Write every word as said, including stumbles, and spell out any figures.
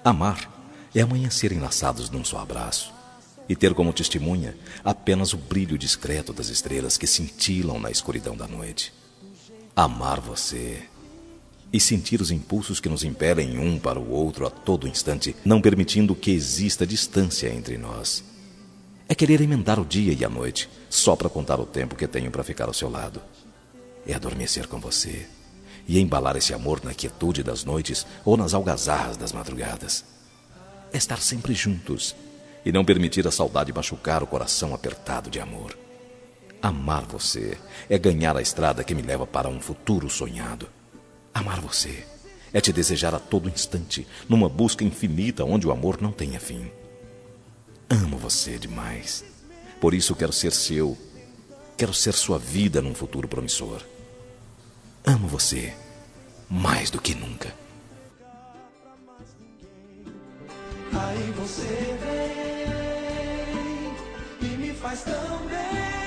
Amar é amanhecer enlaçados num só abraço e ter como testemunha apenas o brilho discreto das estrelas que cintilam na escuridão da noite. Amar você e sentir os impulsos que nos impelem um para o outro a todo instante, não permitindo que exista distância entre nós. É querer emendar o dia e a noite, só para contar o tempo que tenho para ficar ao seu lado. É adormecer com você e embalar esse amor na quietude das noites ou nas algazarras das madrugadas. É estar sempre juntos e não permitir a saudade machucar o coração apertado de amor. Amar você é ganhar a estrada que me leva para um futuro sonhado. Amar você é te desejar a todo instante, numa busca infinita onde o amor não tenha fim. Amo você demais. Por isso quero ser seu. Quero ser sua vida num futuro promissor. Amo você mais do que nunca. Aí você vem e me faz tão bem.